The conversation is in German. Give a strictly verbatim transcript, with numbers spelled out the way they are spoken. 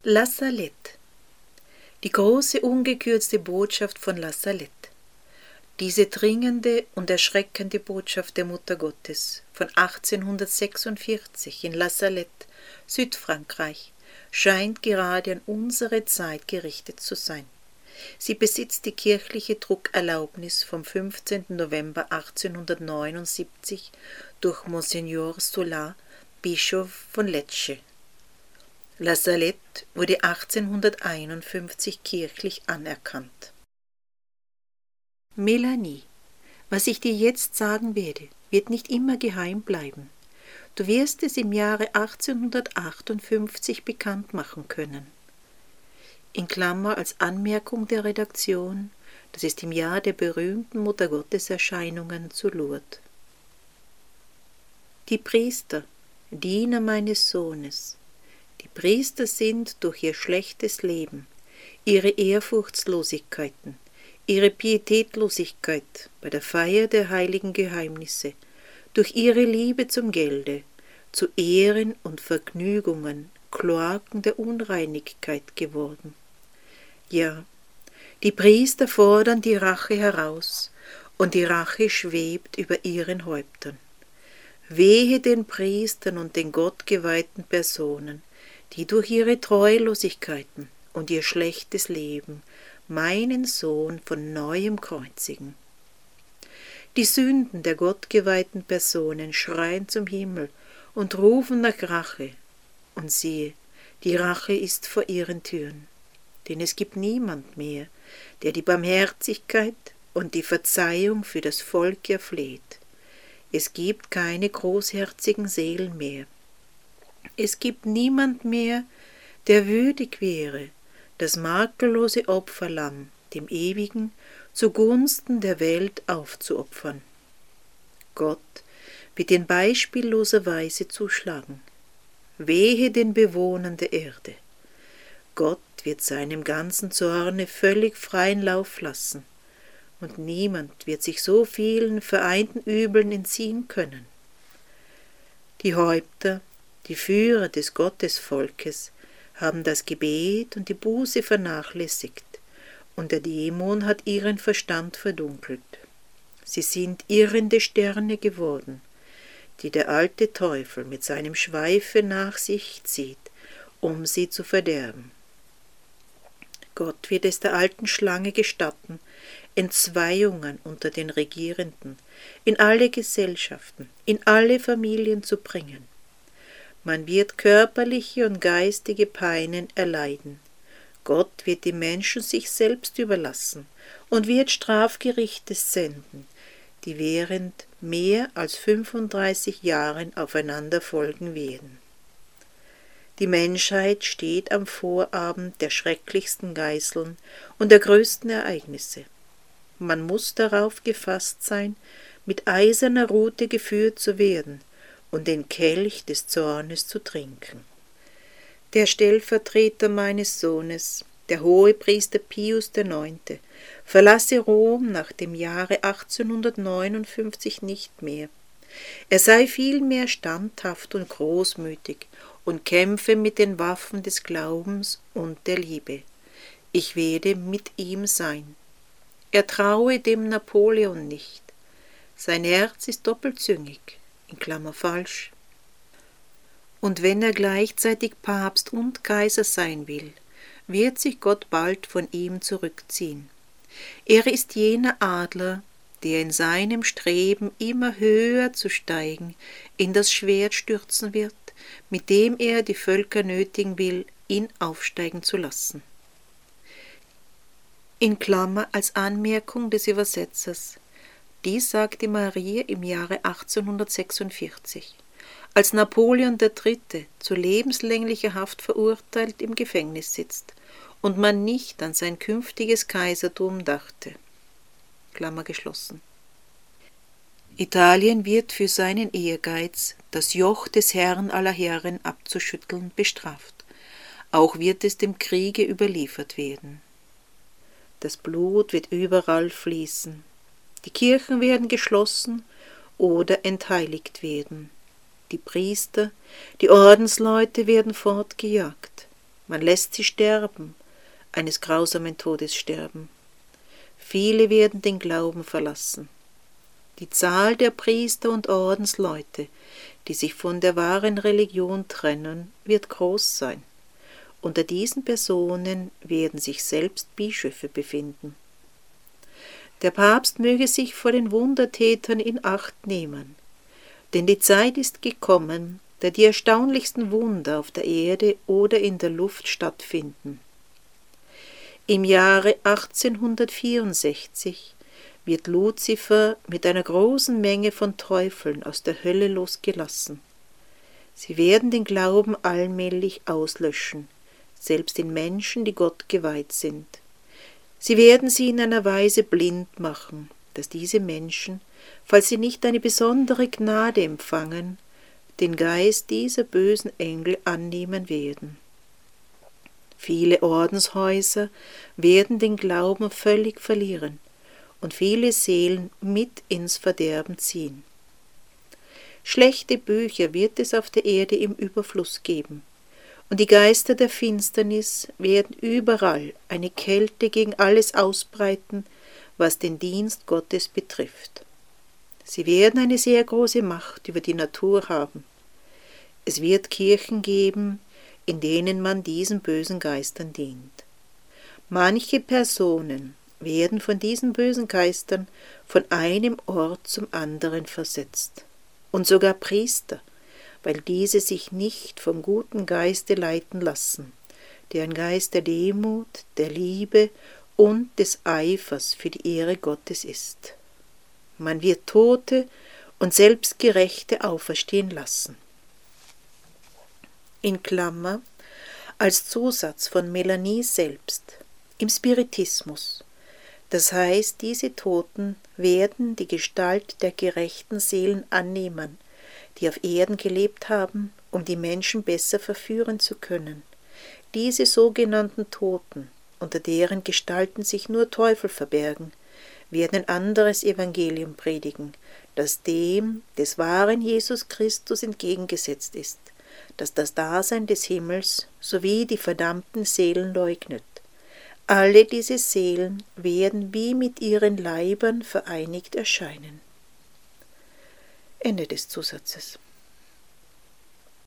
La Salette. Die große ungekürzte Botschaft von La Salette. Diese dringende und erschreckende Botschaft der Mutter Gottes von achtzehnhundertsechsundvierzig in La Salette, Südfrankreich, scheint gerade an unsere Zeit gerichtet zu sein. Sie besitzt die kirchliche Druckerlaubnis vom fünfzehnten November achtzehnhundertneunundsiebzig durch Monsignor Sola, Bischof von Lecce. La Salette wurde achtzehnhunderteinundfünfzig kirchlich anerkannt. Melanie, was ich dir jetzt sagen werde, wird nicht immer geheim bleiben. Du wirst es im Jahre achtzehnhundertachtundfünfzig bekannt machen können. In Klammer als Anmerkung der Redaktion, das ist im Jahr der berühmten Muttergotteserscheinungen zu Lourdes. Die Priester, Diener meines Sohnes. Die Priester sind durch ihr schlechtes Leben, ihre Ehrfurchtslosigkeiten, ihre Pietätlosigkeit bei der Feier der heiligen Geheimnisse, durch ihre Liebe zum Gelde, zu Ehren und Vergnügungen, Kloaken der Unreinigkeit geworden. Ja, die Priester fordern die Rache heraus, und die Rache schwebt über ihren Häuptern. Wehe den Priestern und den gottgeweihten Personen, die durch ihre Treulosigkeiten und ihr schlechtes Leben meinen Sohn von neuem kreuzigen. Die Sünden der gottgeweihten Personen schreien zum Himmel und rufen nach Rache, und siehe, die Rache ist vor ihren Türen, denn es gibt niemand mehr, der die Barmherzigkeit und die Verzeihung für das Volk erfleht. Es gibt keine großherzigen Seelen mehr. Es gibt niemand mehr, der würdig wäre, das makellose Opferlamm dem Ewigen zugunsten der Welt aufzuopfern. Gott wird in beispielloser Weise zuschlagen. Wehe den Bewohnern der Erde. Gott wird seinem ganzen Zorne völlig freien Lauf lassen, und niemand wird sich so vielen vereinten Übeln entziehen können. Die Häupter, die Führer des Gottesvolkes, haben das Gebet und die Buße vernachlässigt, und der Dämon hat ihren Verstand verdunkelt. Sie sind irrende Sterne geworden, die der alte Teufel mit seinem Schweife nach sich zieht, um sie zu verderben. Gott wird es der alten Schlange gestatten, Entzweiungen unter den Regierenden, in alle Gesellschaften, in alle Familien zu bringen. Man wird körperliche und geistige Peinen erleiden. Gott wird die Menschen sich selbst überlassen und wird Strafgerichte senden, die während mehr als fünfunddreißig Jahren aufeinander folgen werden. Die Menschheit steht am Vorabend der schrecklichsten Geißeln und der größten Ereignisse. Man muss darauf gefasst sein, mit eiserner Rute geführt zu werden und den Kelch des Zornes zu trinken. Der Stellvertreter meines Sohnes, der Hohepriester Pius der Neunte, verlasse Rom nach dem Jahre achtzehnhundertneunundfünfzig nicht mehr. Er sei vielmehr standhaft und großmütig und kämpfe mit den Waffen des Glaubens und der Liebe. Ich werde mit ihm sein. Er traue dem Napoleon nicht. Sein Herz ist doppelzüngig, in Klammer falsch. Und wenn er gleichzeitig Papst und Kaiser sein will, wird sich Gott bald von ihm zurückziehen. Er ist jener Adler, der in seinem Streben immer höher zu steigen in das Schwert stürzen wird, mit dem er die Völker nötigen will, ihn aufsteigen zu lassen. In Klammer als Anmerkung des Übersetzers. Dies sagte Maria im Jahre achtzehnhundertsechsundvierzig, als Napoleon der Dritte zu lebenslänglicher Haft verurteilt im Gefängnis sitzt und man nicht an sein künftiges Kaisertum dachte. Klammer geschlossen. Italien wird für seinen Ehrgeiz, das Joch des Herrn aller Herren abzuschütteln, bestraft. Auch wird es dem Kriege überliefert werden. Das Blut wird überall fließen. Die Kirchen werden geschlossen oder entheiligt werden. Die Priester, die Ordensleute werden fortgejagt. Man lässt sie sterben, eines grausamen Todes sterben. Viele werden den Glauben verlassen. Die Zahl der Priester und Ordensleute, die sich von der wahren Religion trennen, wird groß sein. Unter diesen Personen werden sich selbst Bischöfe befinden. Der Papst möge sich vor den Wundertätern in Acht nehmen, denn die Zeit ist gekommen, da die erstaunlichsten Wunder auf der Erde oder in der Luft stattfinden. Im Jahre achtzehnhundertvierundsechzig wird Luzifer mit einer großen Menge von Teufeln aus der Hölle losgelassen. Sie werden den Glauben allmählich auslöschen, selbst in Menschen, die Gott geweiht sind. Sie werden sie in einer Weise blind machen, dass diese Menschen, falls sie nicht eine besondere Gnade empfangen, den Geist dieser bösen Engel annehmen werden. Viele Ordenshäuser werden den Glauben völlig verlieren und viele Seelen mit ins Verderben ziehen. Schlechte Bücher wird es auf der Erde im Überfluss geben, und die Geister der Finsternis werden überall eine Kälte gegen alles ausbreiten, was den Dienst Gottes betrifft. Sie werden eine sehr große Macht über die Natur haben. Es wird Kirchen geben, in denen man diesen bösen Geistern dient. Manche Personen werden von diesen bösen Geistern von einem Ort zum anderen versetzt. Und sogar Priester, weil diese sich nicht vom guten Geiste leiten lassen, der ein Geist der Demut, der Liebe und des Eifers für die Ehre Gottes ist. Man wird Tote und selbst Gerechte auferstehen lassen. In Klammer, als Zusatz von Melanie selbst, im Spiritismus. Das heißt, diese Toten werden die Gestalt der gerechten Seelen annehmen, die auf Erden gelebt haben, um die Menschen besser verführen zu können. Diese sogenannten Toten, unter deren Gestalten sich nur Teufel verbergen, werden ein anderes Evangelium predigen, das dem des wahren Jesus Christus entgegengesetzt ist, das das Dasein des Himmels sowie die verdammten Seelen leugnet. Alle diese Seelen werden wie mit ihren Leibern vereinigt erscheinen. Ende des Zusatzes.